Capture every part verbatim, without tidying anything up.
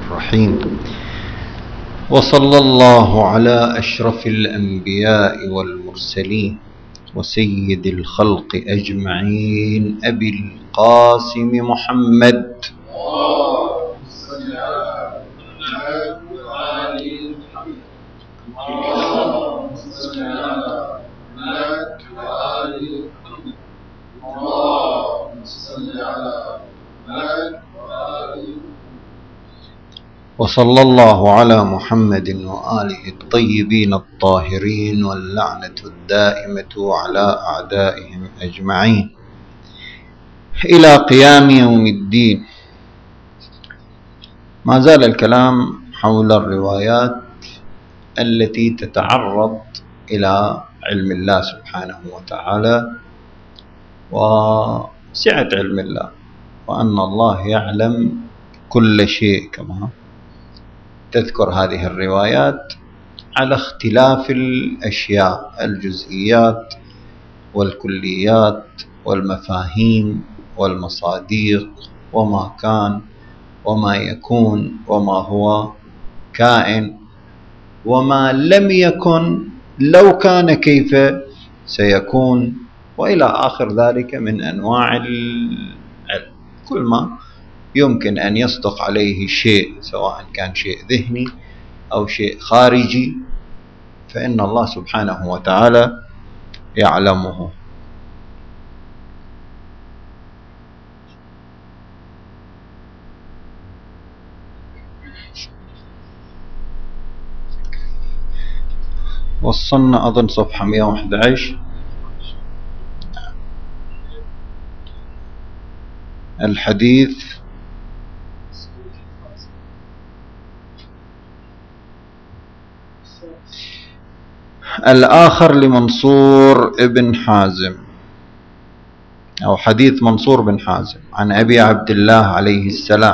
الرحيم. وصلى الله على أشرف الأنبياء والمرسلين وسيد الخلق أجمعين أبي القاسم محمد وصلى الله على محمد وآله الطيبين الطاهرين واللعنة الدائمة على أعدائهم أجمعين إلى قيام يوم الدين. ما زال الكلام حول الروايات التي تتعرض إلى علم الله سبحانه وتعالى وسعة علم الله، وأن الله يعلم كل شيء، كما تذكر هذه الروايات على اختلاف الأشياء، الجزئيات والكليات والمفاهيم والمصادق، وما كان وما يكون وما هو كائن وما لم يكن لو كان كيف سيكون، وإلى آخر ذلك من أنواع العلم. كل ما يمكن أن يصدق عليه شيء، سواء كان شيء ذهني أو شيء خارجي، فإن الله سبحانه وتعالى يعلمه. وصلنا أظن صفحة مئة وأحد عشر. الحديث الآخر لمنصور بن حازم، أو حديث منصور بن حازم عن أبي عبد الله عليه السلام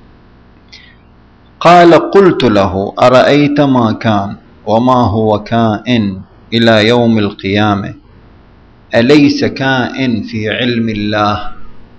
قال: قلت له: أرأيت ما كان وما هو كائن إلى يوم القيامة، أليس كائن في علم الله؟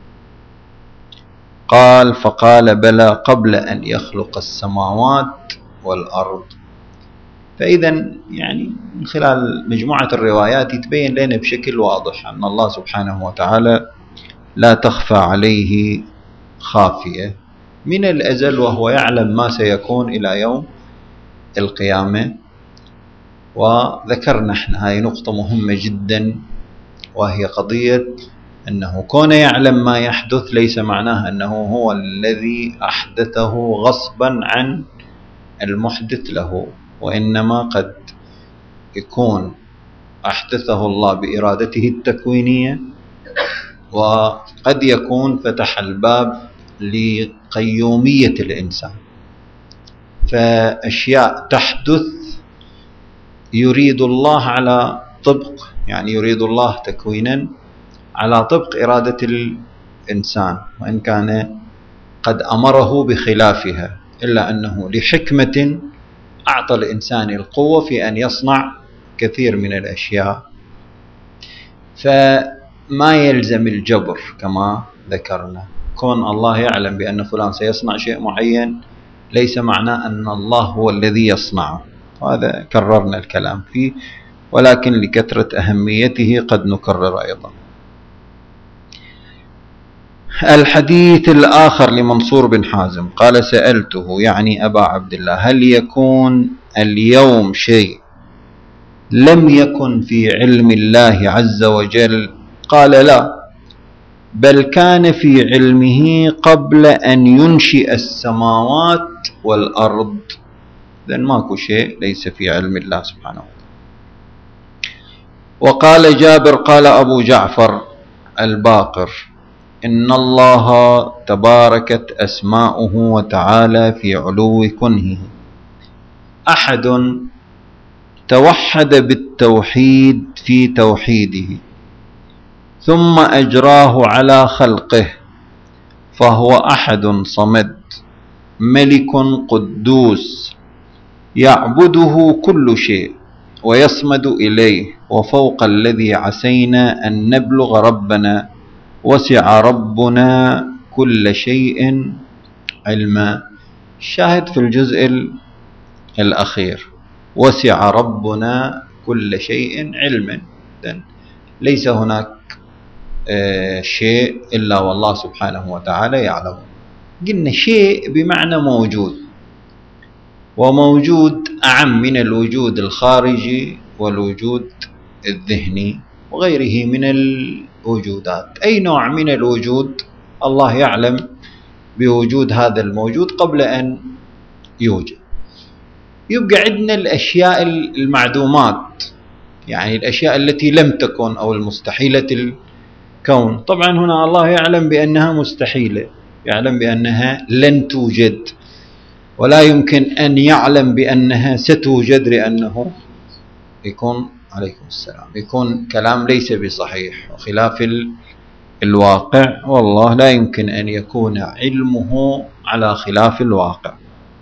قال: فقال: بلى، قبل أن يخلق السماوات والأرض. فإذا يعني من خلال مجموعة الروايات يتبين لنا بشكل واضح أن الله سبحانه وتعالى لا تخفى عليه خافية من الأزل، وهو يعلم ما سيكون إلى يوم القيامة. وذكرنا احنا هاي نقطة مهمة جدا، وهي قضية أنه كون يعلم ما يحدث ليس معناه أنه هو الذي أحدثه غصبا عن المحدث له، وإنما قد يكون أحدثه الله بإرادته التكوينية، وقد يكون فتح الباب لقيومية الإنسان، فأشياء تحدث يريد الله على طبق، يعني يريد الله تكوينا على طبق إرادة الإنسان، وإن كان قد أمره بخلافها، إلا أنه لحكمة أعطى الإنسان القوة في أن يصنع كثير من الأشياء. فما يلزم الجبر كما ذكرنا. كون الله يعلم بأن فلان سيصنع شيء معين ليس معناه أن الله هو الذي يصنعه، هذا كررنا الكلام فيه، ولكن لكثرة أهميته قد نكرر أيضا. الحديث الآخر لمنصور بن حازم قال: سألته، يعني أبا عبد الله: هل يكون اليوم شيء لم يكن في علم الله عز وجل؟ قال: لا، بل كان في علمه قبل أن ينشئ السماوات والأرض. لأن ماكو شيء ليس في علم الله سبحانه وتعالى. وقال جابر: قال أبو جعفر الباقر: إن الله تباركت أسماؤه وتعالى في علو كنهه، أحد توحد بالتوحيد في توحيده ثم أجراه على خلقه، فهو أحد صمد ملك قدوس يعبده كل شيء ويصمد إليه، وفوق الذي عسينا أن نبلغ ربنا، وسع ربنا كل شيء علما. الشاهد في الجزء الأخير: وسع ربنا كل شيء علما. ليس هناك شيء إلا والله سبحانه وتعالى يعلم. قلنا شيء بمعنى موجود، وموجود أعم من الوجود الخارجي والوجود الذهني وغيره من الوجودات. أي نوع من الوجود الله يعلم بوجود هذا الموجود قبل أن يوجد. يبقى عندنا الأشياء المعدومات، يعني الأشياء التي لم تكن أو المستحيلة الكون. طبعا هنا الله يعلم بأنها مستحيلة، يعلم بأنها لن توجد، ولا يمكن أن يعلم بأنها ستوجد، لأنه يكون عليكم السلام يكون كلام ليس بصحيح وخلاف الواقع، والله لا يمكن أن يكون علمه على خلاف الواقع.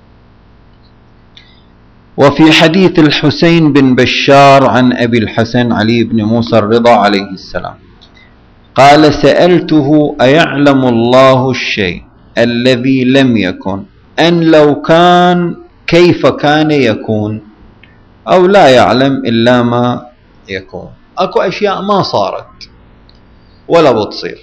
وفي حديث الحسين بن بشار عن أبي الحسن علي بن موسى الرضا عليه السلام قال: سألته: أيعلم الله الشيء الذي لم يكن أن لو كان كيف كان يكون، أو لا يعلم إلا ما يكون؟ أكو أشياء ما صارت ولا بتصير.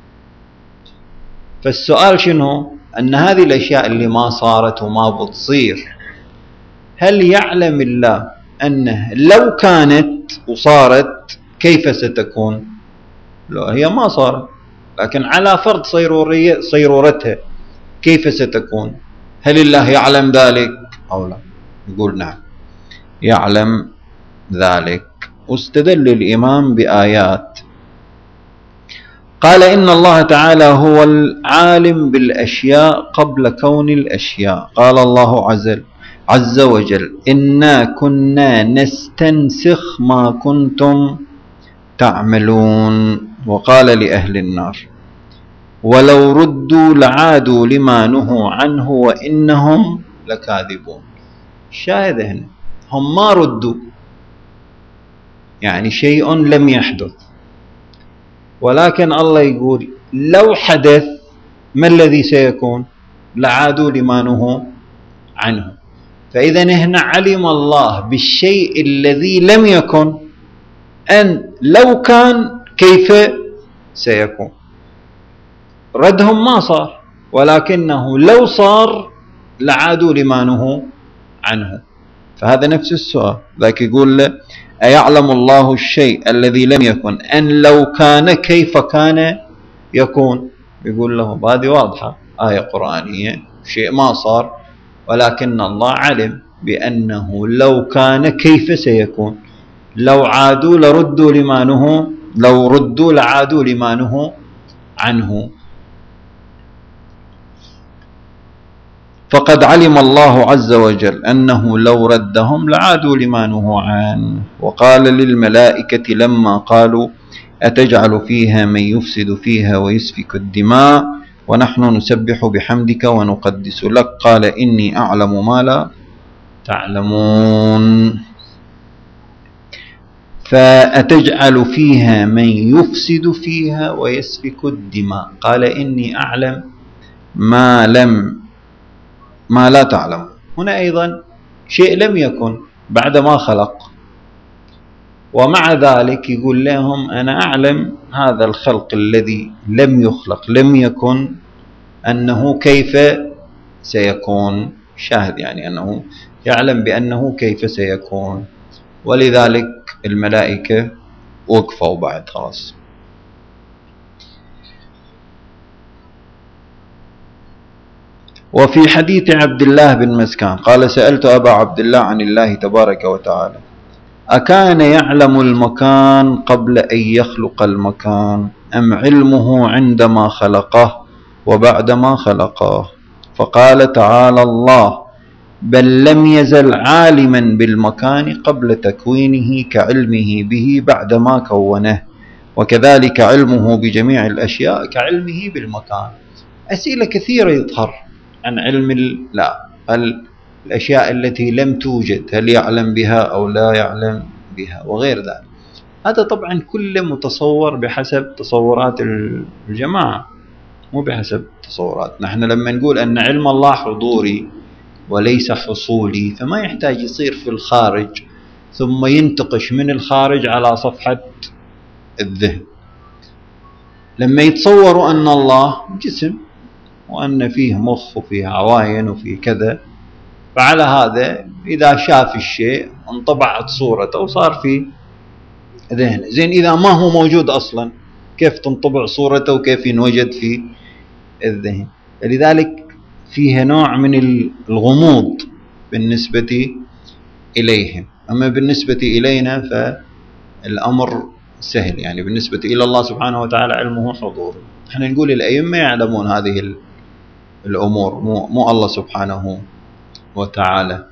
فالسؤال شنو؟ أن هذه الأشياء اللي ما صارت وما بتصير، هل يعلم الله أنه لو كانت وصارت كيف ستكون؟ لا، هي ما صارت، لكن على فرض صيرورتها كيف ستكون؟ هل الله يعلم ذلك أو لا؟ يقول نعم يعلم ذلك. واستدل الإمام بآيات. قال: إن الله تعالى هو العالم بالأشياء قبل كون الأشياء. قال الله عز عز وجل: إنا كنا نستنسخ ما كنتم تعملون. وقال لأهل النار: ولو ردوا لعادوا لما نهوا عنه وإنهم لكاذبون. الشاهد هنا هم ما ردوا، يعني شيء لم يحدث، ولكن الله يقول لو حدث ما الذي سيكون؟ لعادوا لما نهوا عنه. فإذا هنا علم الله بالشيء الذي لم يكن أن لو كان كيف سيكون. ردهم ما صار، ولكنه لو صار لعادوا لما نهوا عنه. فهذا نفس السؤال. ذاك يقول له: أيعلم الله الشيء الذي لم يكن أن لو كان كيف كان يكون؟ يقول له هذه واضحة، آية قرآنية، شيء ما صار، ولكن الله علم بأنه لو كان كيف سيكون. لو عادوا لردوا لما نهوا لو ردوا لعادوا لما نهوا عنه. فقد علم الله عز وجل أنه لو ردهم لعادوا لما نهوا عنه. وقال للملائكة لما قالوا: أتجعل فيها من يفسد فيها ويسفك الدماء ونحن نسبح بحمدك ونقدس لك، قال: إني أعلم ما لا تعلمون. فأتجعل فيها من يفسد فيها ويسفك الدماء، قال: إني أعلم ما لم ما لا تعلم. هنا أيضا شيء لم يكن بعد ما خلق، ومع ذلك يقول لهم: أنا أعلم هذا الخلق الذي لم يخلق لم يكن أنه كيف سيكون. شاهد يعني أنه يعلم بأنه كيف سيكون، ولذلك الملائكة وقفوا بعد خلاص. وفي حديث عبد الله بن مسكان قال: سألت أبا عبد الله عن الله تبارك وتعالى: أكان يعلم المكان قبل أن يخلق المكان، أم علمه عندما خلقه وبعدما خلقه؟ فقال تعالى الله: بل لم يزل عالما بالمكان قبل تكوينه كعلمه به بعدما كونه، وكذلك علمه بجميع الأشياء كعلمه بالمكان. أسئلة كثيرة يظهر عن علم لا الأشياء التي لم توجد، هل يعلم بها أو لا يعلم بها وغير ذلك. هذا طبعا كله متصور بحسب تصورات الجماعة، مو بحسب تصورات. نحن لما نقول أن علم الله حضوري وليس حصولي، فما يحتاج يصير في الخارج ثم ينتقش من الخارج على صفحة الذهن. لما يتصوروا أن الله جسم وأن فيه مخ وفيه عواين وفيه كذا، فعلى هذا إذا شاف الشيء انطبعت صورته وصار في ذهنه. زين إذا ما هو موجود أصلا كيف تنطبع صورته وكيف ينوجد في الذهن؟ لذلك فيها نوع من الغموض بالنسبة إليهم. أما بالنسبة إلينا فالأمر سهل، يعني بالنسبة إلى الله سبحانه وتعالى علمه حضور. احنا نقول الأئمة يعلمون هذه الأمور، مو, مو الله سبحانه وتعالى،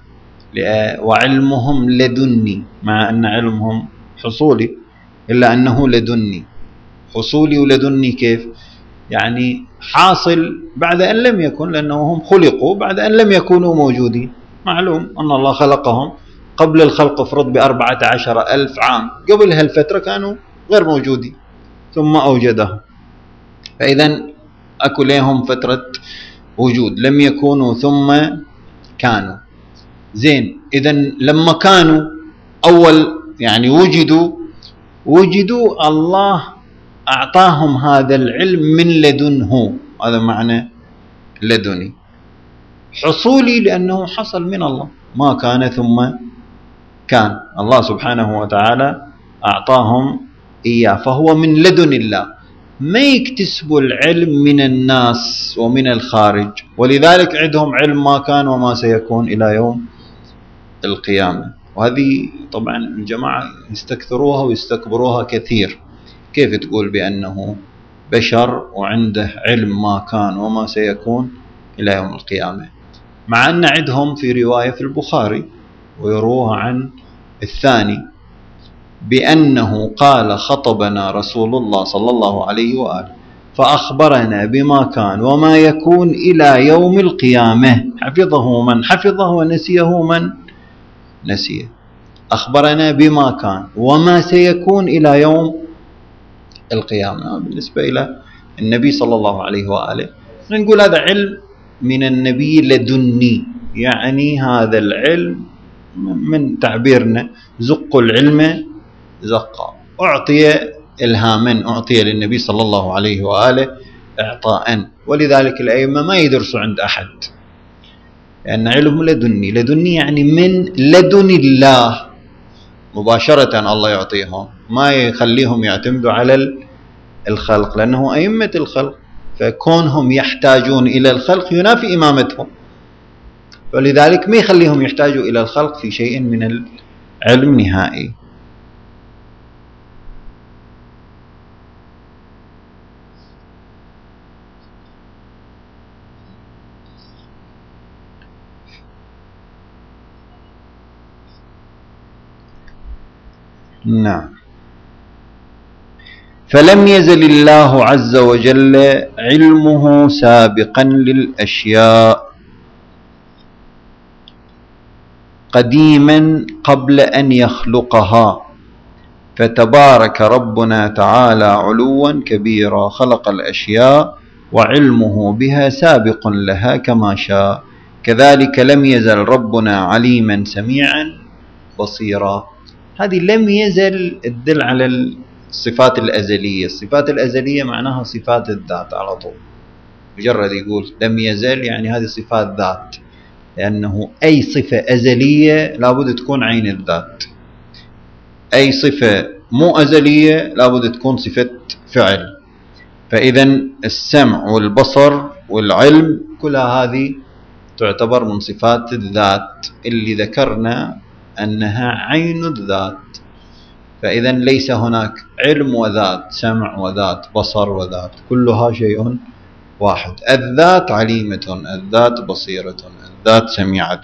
وعلمهم لدني، مع أن علمهم حصولي إلا أنه لدني. حصولي ولدني كيف؟ يعني حاصل بعد أن لم يكن، لأنهم خلقوا بعد أن لم يكونوا موجودين. معلوم أن الله خلقهم قبل الخلق افرض بأربعة عشر ألف عام، قبل هالفترة كانوا غير موجودين ثم أوجدهم، فإذا أكو لهم فترة وجود، لم يكونوا ثم كانوا. زين إذا لما كانوا أول يعني وجدوا وجدوا الله أعطاهم هذا العلم من لدنه، هذا معنى لدني. حصولي لأنه حصل من الله، ما كان ثم كان، الله سبحانه وتعالى أعطاهم إياه، فهو من لدن الله. ما يكتسبوا العلم من الناس ومن الخارج، ولذلك عندهم علم ما كان وما سيكون إلى يوم القيامة. وهذه طبعا الجماعة يستكثروها ويستكبروها كثير. كيف تقول بأنه بشر وعنده علم ما كان وما سيكون إلى يوم القيامة، مع أن عندهم في رواية في البخاري ويروها عن الثاني بأنه قال خطبنا رسول الله صلى الله عليه وآله فأخبرنا بما كان وما يكون إلى يوم القيامة، حفظه من حفظه ونسيه من نسيه. أخبرنا بما كان وما سيكون إلى يوم القيامة. بالنسبة إلى النبي صلى الله عليه وآله نقول هذا علم من النبي لدني، يعني هذا العلم من تعبيرنا زق العلم زقا، أعطي إلهاما، أعطي للنبي صلى الله عليه وآله إعطاء. ولذلك الأئمة ما يدرسوا عند أحد، لأن علم لدني. لدني يعني من لدن الله مباشرة الله يعطيهم، ما يخليهم يعتمدوا على الخلق، لأنه أئمة الخلق، فكونهم يحتاجون إلى الخلق ينافي إمامتهم، ولذلك ما يخليهم يحتاجوا إلى الخلق في شيء من العلم نهائي. نعم. فلم يزل الله عز وجل علمه سابقا للأشياء قديما قبل أن يخلقها، فتبارك ربنا تعالى علوا كبيرا، خلق الأشياء وعلمه بها سابق لها كما شاء. كذلك لم يزل ربنا عليما سميعا بصيرا. هذه لم يزل تدل على الصفات الأزلية. الصفات الأزلية معناها صفات الذات على طول، مجرد يقول لم يزل يعني هذه صفات ذات، لأنه أي صفة أزلية لابد تكون عين الذات، أي صفة مو أزلية لابد تكون صفة فعل. فإذا السمع والبصر والعلم كلها هذه تعتبر من صفات الذات اللي ذكرنا أنها عين الذات. فإذا ليس هناك علم وذات، سمع وذات، بصر وذات، كلها شيء واحد. الذات عليمة، الذات بصيرة، الذات سميعة.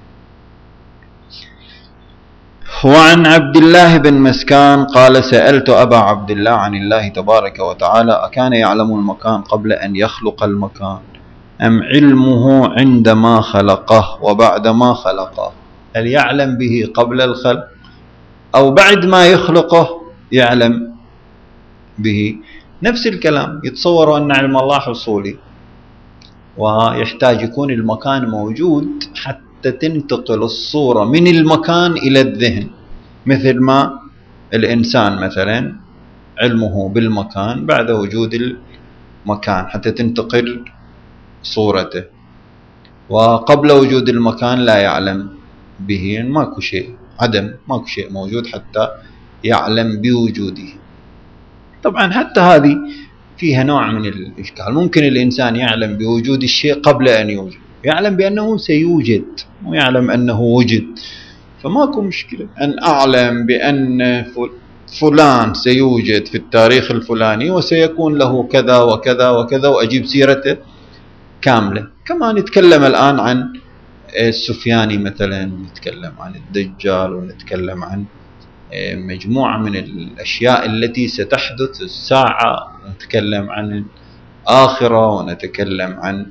وعن عبد الله بن مسكان قال سألت أبا عبد الله عن الله تبارك وتعالى أكان يعلم المكان قبل أن يخلق المكان أم علمه عندما خلقه وبعد ما خلقه؟ هل يعلم به قبل الخلق أو بعد ما يخلقه يعلم به؟ نفس الكلام. يتصور أن علم الله حصولي، ويحتاج يكون المكان موجود حتى تنتقل الصورة من المكان إلى الذهن، مثل ما الإنسان مثلا علمه بالمكان بعد وجود المكان حتى تنتقل صورته، وقبل وجود المكان لا يعلم به، ماكو شيء، عدم، ماكو شيء موجود حتى يعلم بوجوده. طبعا حتى هذه فيها نوع من الإشكال، ممكن الإنسان يعلم بوجود الشيء قبل أن يوجد، يعلم بأنه سيوجد ويعلم أنه وجد، فماكو مشكلة أن أعلم بأن فلان سيوجد في التاريخ الفلاني وسيكون له كذا وكذا وكذا وأجيب سيرته كاملة. كما نتكلم الآن عن السفياني مثلا، نتكلم عن الدجال، ونتكلم عن مجموعة من الأشياء التي ستحدث الساعة، نتكلم عن الآخرة، ونتكلم عن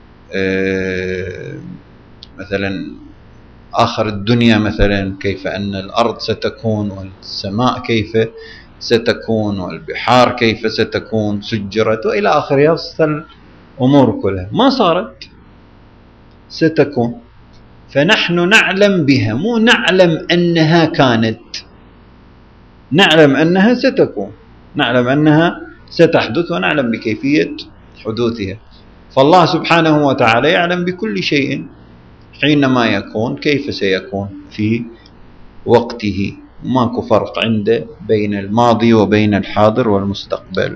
مثلا آخر الدنيا، مثلا كيف أن الأرض ستكون، والسماء كيف ستكون، والبحار كيف ستكون سجرت وإلى آخره. أصل الأمور كلها ما صارت، ستكون، فنحن نعلم بها، مو نعلم أنها كانت، نعلم أنها ستكون، نعلم أنها ستحدث، ونعلم بكيفية حدوثها. فالله سبحانه وتعالى يعلم بكل شيء حينما يكون، كيف سيكون في وقته، ماكو فرق عنده بين الماضي وبين الحاضر والمستقبل.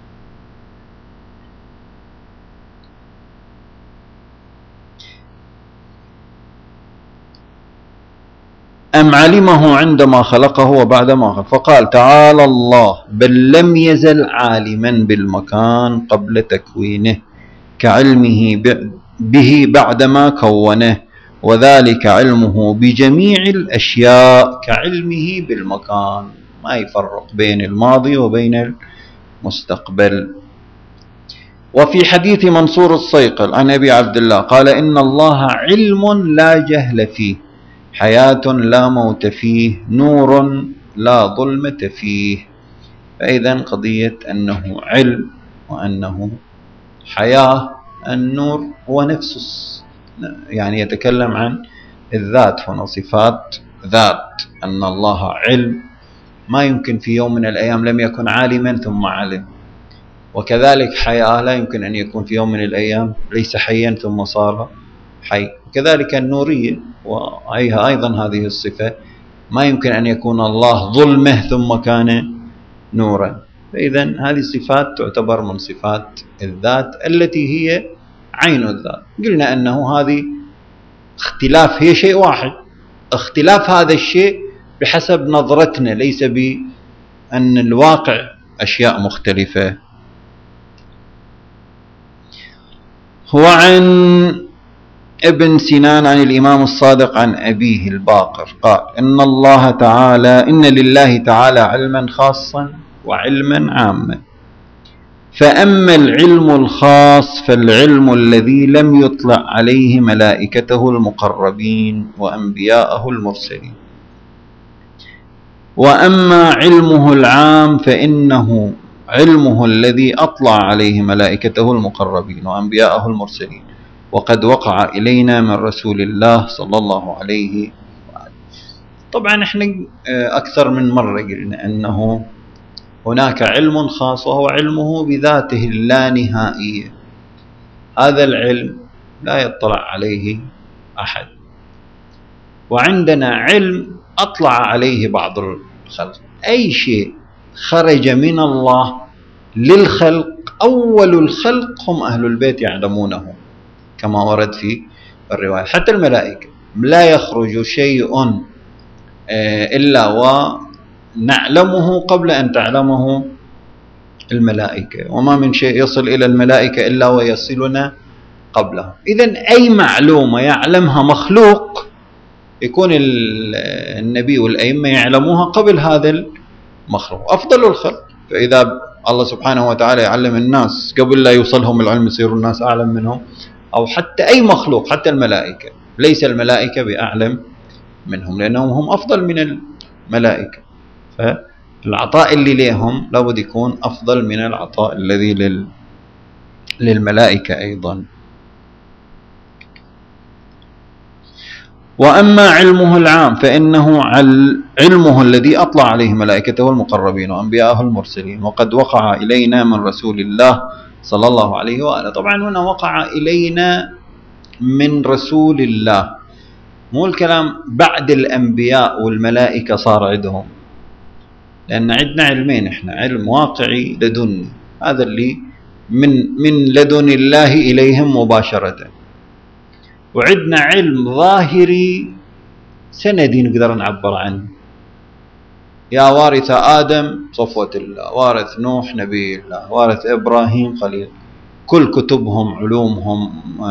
أم علمه عندما خلقه وبعدما خلقه؟ فقال تعالى الله: بل لم يزل عالما بالمكان قبل تكوينه كعلمه به بعدما كونه، وذلك علمه بجميع الأشياء كعلمه بالمكان. ما يفرق بين الماضي وبين المستقبل. وفي حديث منصور الصيقل عن أبي عبد الله قال: إن الله علم لا جهل فيه، حياة لا موت فيه، نور لا ظلمة فيه. فإذا قضية أنه علم وأنه حياة، النور هو نفسه، يعني يتكلم عن الذات، هنا صفات ذات، أن الله علم، ما يمكن في يوم من الأيام لم يكن عالما ثم علم. وكذلك حياة، لا يمكن أن يكون في يوم من الأيام ليس حيا ثم صار حي. وكذلك النورية، وأيها أيضا هذه الصفة، ما يمكن أن يكون الله ظلمه ثم كان نورا. فإذا هذه الصفات تعتبر من صفات الذات التي هي عين الذات. قلنا أنه هذه اختلاف، هي شيء واحد، اختلاف هذا الشيء بحسب نظرتنا، ليس بأن الواقع أشياء مختلفة. هو عن ابن سنان عن الإمام الصادق عن أبيه الباقر قال: إن الله تعالى إن لله تعالى علما خاصا وعلما عاما، فأما العلم الخاص فالعلم الذي لم يطلع عليه ملائكته المقربين وأنبياءه المرسلين، وأما علمه العام فإنه علمه الذي أطلع عليه ملائكته المقربين وأنبياءه المرسلين، وقد وقع إلينا من رسول الله صلى الله عليه وآله. طبعا احنا أكثر من مرة قلنا أنه هناك علم خاص وهو علمه بذاته اللانهائية، هذا العلم لا يطلع عليه أحد. وعندنا علم أطلع عليه بعض الخلق، أي شيء خرج من الله للخلق، أول الخلق هم أهل البيت يعلمونه كما ورد في الرواية. حتى الملائكة لا يخرج شيء إلا ونعلمه قبل أن تعلمه الملائكة، وما من شيء يصل إلى الملائكة إلا ويصلنا قبله. إذن أي معلومة يعلمها مخلوق يكون النبي والأئمة يعلموها قبل هذا المخلوق، أفضل الخلق. فإذا الله سبحانه وتعالى يعلم الناس قبل لا يوصلهم العلم يصير الناس أعلم منهم، أو حتى أي مخلوق، حتى الملائكة، ليس الملائكة بأعلم منهم لأنهم هم أفضل من الملائكة، فالعطاء اللي لهم لابد يكون أفضل من العطاء الذي لل... للملائكة أيضا. وأما علمه العام فإنه علمه الذي أطلع عليه ملائكته المقربين وأنبياءه المرسلين، وقد وقع إلينا من رسول الله صلى الله عليه وآله. طبعا هنا وقع إلينا من رسول الله، مو الكلام بعد الأنبياء والملائكة صار عندهم، لأن عندنا علمين إحنا، علم واقعي لدني، هذا اللي من من لدن الله إليهم مباشرة، وعندنا علم ظاهري سندي نقدر نعبر عنه، يا وارث آدم صفوة الله، وارث نوح نبي الله، وارث إبراهيم خليل، كل كتبهم علومهم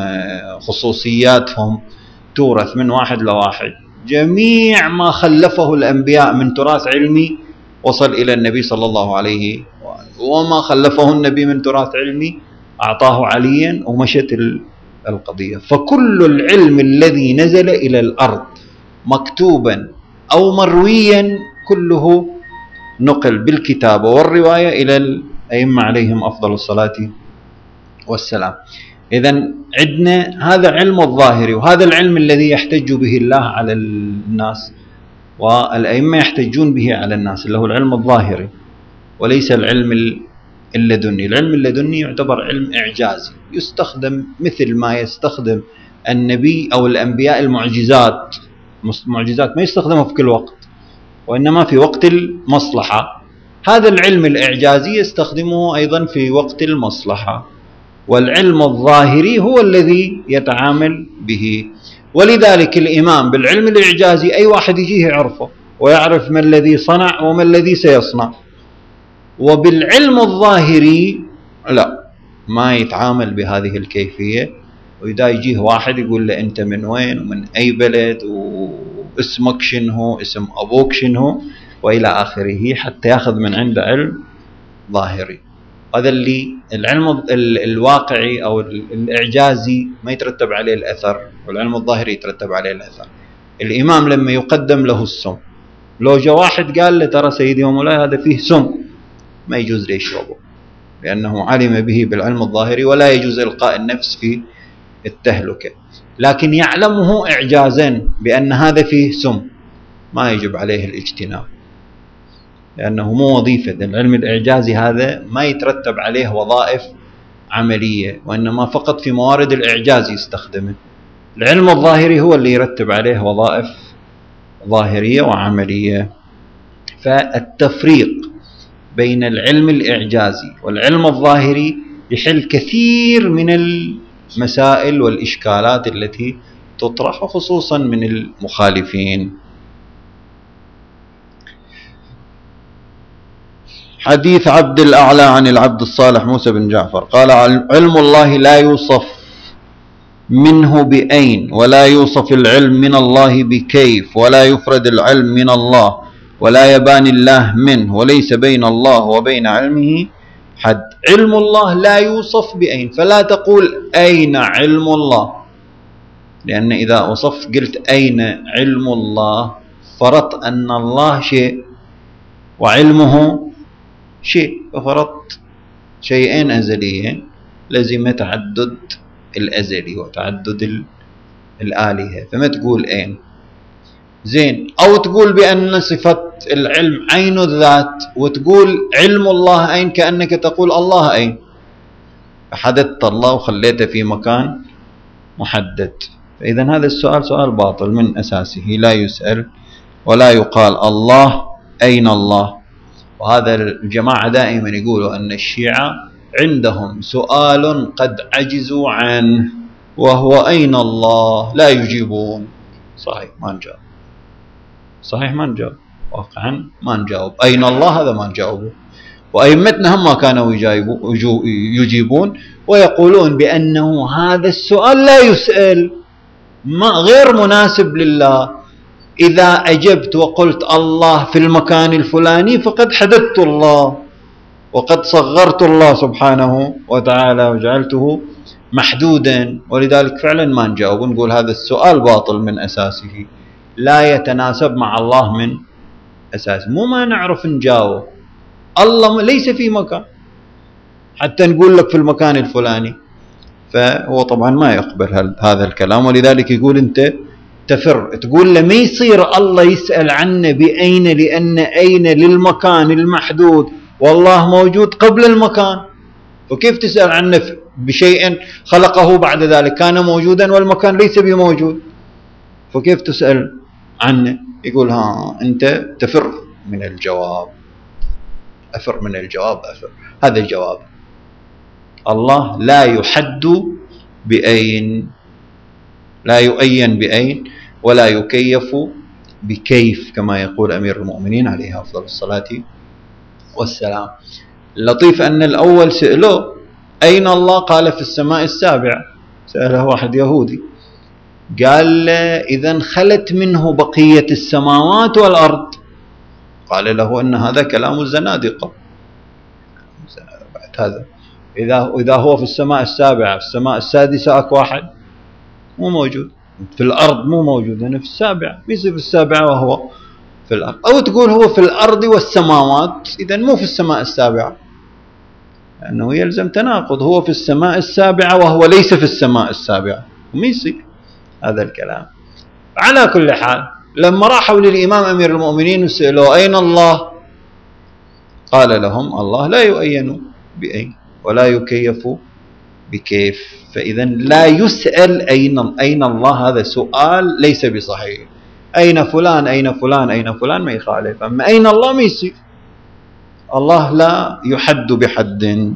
خصوصياتهم تورث من واحد لواحد، جميع ما خلفه الأنبياء من تراث علمي وصل إلى النبي صلى الله عليه وآله، وما خلفه النبي من تراث علمي أعطاه عليا ومشت القضية. فكل العلم الذي نزل إلى الأرض مكتوبا أو مرويا كله نقل بالكتابة والرواية إلى الأئمة عليهم أفضل الصلاة والسلام. إذن عندنا هذا علم الظاهري، وهذا العلم الذي يحتج به الله على الناس والأئمة يحتجون به على الناس، اللي هو العلم الظاهري وليس العلم اللدني. العلم اللدني يعتبر علم إعجازي، يستخدم مثل ما يستخدم النبي أو الأنبياء المعجزات، معجزات ما يستخدمه في كل وقت وإنما في وقت المصلحة. هذا العلم الإعجازي يستخدمه أيضا في وقت المصلحة، والعلم الظاهري هو الذي يتعامل به. ولذلك الإمام بالعلم الإعجازي أي واحد يجيه يعرفه ويعرف ما الذي صنع وما الذي سيصنع، وبالعلم الظاهري لا، ما يتعامل بهذه الكيفية، وإذا يجيه واحد يقول له أنت من وين ومن أي بلد واسمك شنو، اسم أبوك شنو، وإلى آخره، حتى يأخذ من عنده علم ظاهري. هذا اللي العلم الواقعي أو الإعجازي ما يترتب عليه الأثر، والعلم الظاهري يترتب عليه الأثر. الإمام لما يقدم له السم، لو جاء واحد قال له ترى سيدي ومولاي هذا فيه سم، ما يجوز لي يشربه، لأنه علم به بالعلم الظاهري، ولا يجوز إلقاء النفس في التهلكة. لكن يعلمه إعجازا بأن هذا فيه سم، ما يجب عليه الاجتناب، لأنه مو وظيفة العلم الإعجازي، هذا ما يترتب عليه وظائف عملية، وإنما فقط في موارد الإعجاز يستخدمه. العلم الظاهري هو اللي يرتب عليه وظائف ظاهرية وعملية. فالتفريق بين العلم الإعجازي والعلم الظاهري يحل كثير من المسائل والإشكالات التي تطرح، خصوصا من المخالفين. حديث عبد الأعلى عن العبد الصالح موسى بن جعفر قال: علم الله لا يوصف منه بأين، ولا يوصف العلم من الله بكيف، ولا يفرد العلم من الله، ولا يبان الله منه، وليس بين الله وبين علمه حد. علم الله لا يوصف بأين، فلا تقول أين علم الله، لأن إذا وصفت قلت أين علم الله فرضت أن الله شيء وعلمه شيء، ففرضت شيئين أزليين، لزم تعدد الأزلي وتعدد الآلهة، فما تقول أين. زين، أو تقول بأن صفة العلم عين الذات وتقول علم الله أين، كأنك تقول الله أين، فحددت الله وخليته في مكان محدد. فإذا هذا السؤال سؤال باطل من أساسه، لا يسأل ولا يقال الله أين الله. وهذا الجماعة دائما يقولوا أن الشيعة عندهم سؤال قد عجزوا عنه، وهو أين الله، لا يجيبون. صحيح ما نجاوب، صحيح ما نجاوب، واقعا ما نجاوب. أين الله هذا ما نجاوبه. وأئمتنا هم ما كانوا يجيبون ويقولون بأنه هذا السؤال لا يسأل، ما غير مناسب لله. إذا أجبت وقلت الله في المكان الفلاني فقد حددت الله، وقد صغرت الله سبحانه وتعالى وجعلته محدودا، ولذلك فعلا ما نجاوب، ونقول هذا السؤال باطل من أساسه، لا يتناسب مع الله من أساس. مو ما نعرف نجاوب، الله ليس في مكان حتى نقول لك في المكان الفلاني، فهو طبعا ما يقبل هذا الكلام. ولذلك يقول أنت تفر، تقول له ما يصير الله يسأل عنه بأين، لأن أين للمكان المحدود والله موجود قبل المكان، وكيف تسأل عنه بشيء خلقه بعد ذلك؟ كان موجودا والمكان ليس بموجود، فكيف تسأل عنه؟ يقول ها أنت تفر من الجواب. أفر من الجواب، أفر. هذا الجواب. الله لا يحد بأين، لا يؤين بأين، ولا يكيف بكيف، كما يقول أمير المؤمنين عليه أفضل الصلاة والسلام. اللطيف أن الأول سألوه أين الله؟ قال في السماء السابعة. سأله واحد يهودي قال له إذن خلت منه بقية السماوات والأرض؟ قال له أن هذا كلام الزنادقة. بعد هذا إذا إذا هو في السماء السابعة، في السماء السادسة أكو واحد مو موجود، في الأرض مو موجود، أنا في السابعة، بيصير في السابعة وهو في الأرض. أو تقول هو في الأرض والسماوات، إذن مو في السماء السابعة، لأنه يلزم تناقض، هو في السماء السابعة وهو ليس في السماء السابعة، وما يصير هذا الكلام. على كل حال لما راحوا للإمام أمير المؤمنين وسألوا أين الله؟ قال لهم الله لا يؤين بأين ولا يكيف بكيف. فإذا لا يسأل أين أين الله، هذا سؤال ليس بصحيح. أين فلان أين فلان أين فلان ما يخالف، أما أين الله ما يصير. الله لا يحد بحد.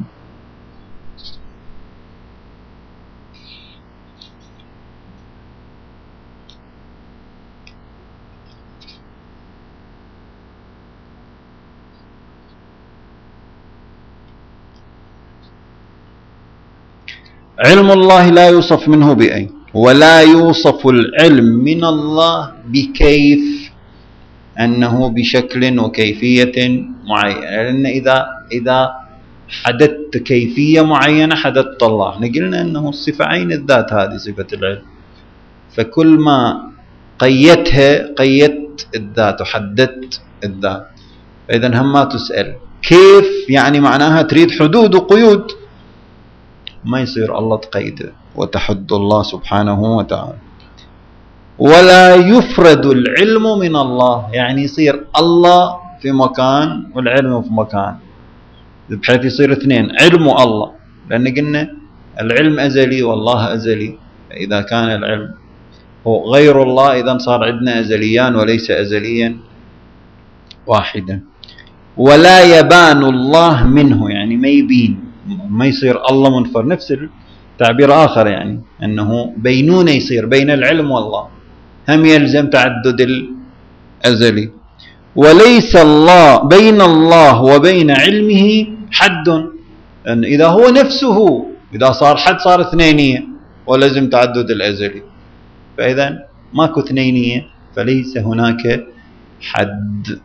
علم الله لا يوصف منه بأين، ولا يوصف العلم من الله بكيف، أنه بشكل وكيفية معينة، لأن إذا إذا حددت كيفية معينة حددت الله. قلنا أنه الصفة عين الذات، هذه صفة العلم، فكل ما قيدتها قيدت الذات وحددت الذات. فإذا هم ما تسأل كيف، يعني معناها تريد حدود وقيود، ما يصير الله تقيده وتحد الله سبحانه وتعالى. ولا يفرد العلم من الله، يعني يصير الله في مكان والعلم في مكان، بحيث يصير اثنين، علم الله، لأن قلنا العلم أزلي والله أزلي، فإذا كان العلم هو غير الله إذا صار عندنا أزليان وليس أزليا واحدا. ولا يبان الله منه، يعني ما يبين، ما يصير الله منفر، نفس التعبير آخر، يعني أنه بينونة يصير بين العلم والله، هم يلزم تعدد الأزلي. وليس الله بين الله وبين علمه حد، أن إذا هو نفسه إذا صار حد صار اثنينية ولازم تعدد الأزلي، فإذا ماكو اثنينية، فليس هناك حد.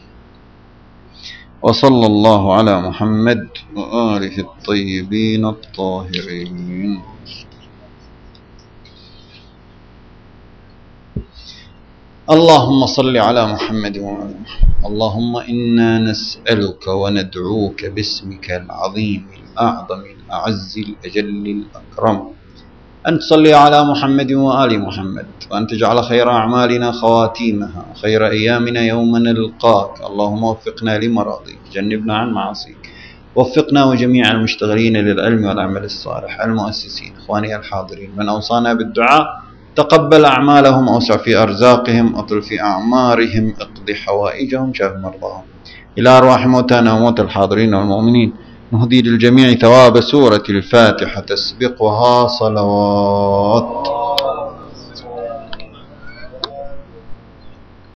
وصلى الله على محمد وآله الطيبين الطاهرين. اللهم صل على محمد وعلى محمد. اللهم إنا نسألك وندعوك باسمك العظيم الأعظم الأعز الأجل الأكرم أن تصلي على محمد وآل محمد، وأن تجعل خير أعمالنا خواتيمها، وخير أيامنا يوم نلقاك. اللهم وفقنا لمراضيك، جنبنا عن معاصيك، وفقنا وجميع المشتغلين للعلم والعمل الصالح، المؤسسين، إخواني الحاضرين، من أوصانا بالدعاء تقبل أعمالهم، أوسع في أرزاقهم، أطل في أعمارهم، اقض حوائجهم، شاف مرضاهم. إلى أرواح موتانا وموت الحاضرين والمؤمنين نهدي للجميع ثواب سورة الفاتحة تسبقها صلوات.